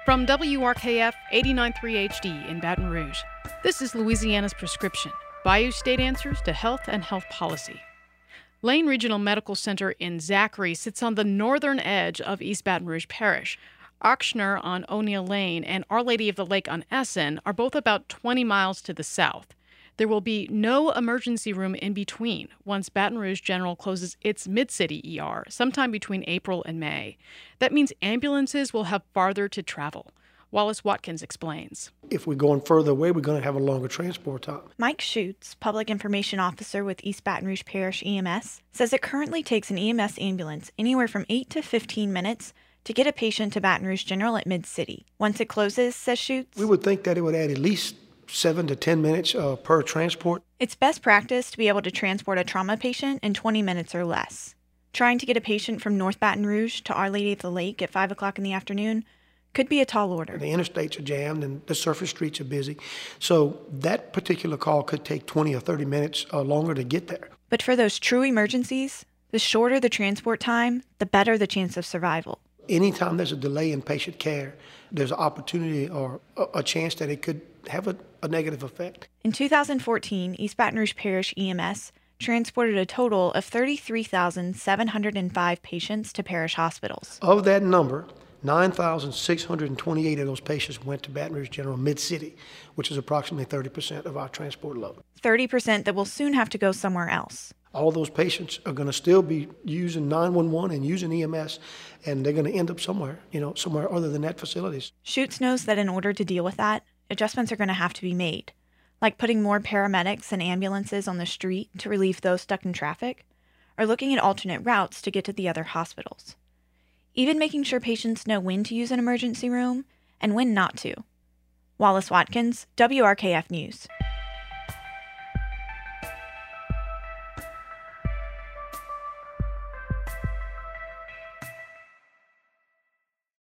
From WRKF 89.3 HD in Baton Rouge, this is Louisiana's Prescription, Bayou State Answers to Health and Health Policy. Lane Regional Medical Center in Zachary sits on the northern edge of East Baton Rouge Parish. Ochsner on O'Neill Lane and Our Lady of the Lake on Essen are both about 20 miles to the south. There will be no emergency room in between once Baton Rouge General closes its Mid-City ER sometime between April and May. That means ambulances will have farther to travel. Wallace Watkins explains. If we're going further away, we're going to have a longer transport time. Mike Schutz, Public Information Officer with East Baton Rouge Parish EMS, says it currently takes an EMS ambulance anywhere from 8 to 15 minutes to get a patient to Baton Rouge General at Mid-City. Once it closes, says Schutz, we would think that it would add at least 7 to 10 minutes per transport. It's best practice to be able to transport a trauma patient in 20 minutes or less. Trying to get a patient from North Baton Rouge to Our Lady of the Lake at 5 o'clock in the afternoon could be a tall order. The interstates are jammed and the surface streets are busy. So that particular call could take 20 or 30 minutes longer to get there. But for those true emergencies, the shorter the transport time, the better the chance of survival. Anytime there's a delay in patient care, there's an opportunity or a chance that it could have a negative effect. In 2014, East Baton Rouge Parish EMS transported a total of 33,705 patients to parish hospitals. Of that number, 9,628 of those patients went to Baton Rouge General Mid-City, which is approximately 30% of our transport load. 30% that will soon have to go somewhere else. All those patients are going to still be using 911 and using EMS, and they're going to end up somewhere other than that facilities. Schutz knows that in order to deal with that, adjustments are going to have to be made, like putting more paramedics and ambulances on the street to relieve those stuck in traffic, or looking at alternate routes to get to the other hospitals. Even making sure patients know when to use an emergency room and when not to. Wallace Watkins, WRKF News.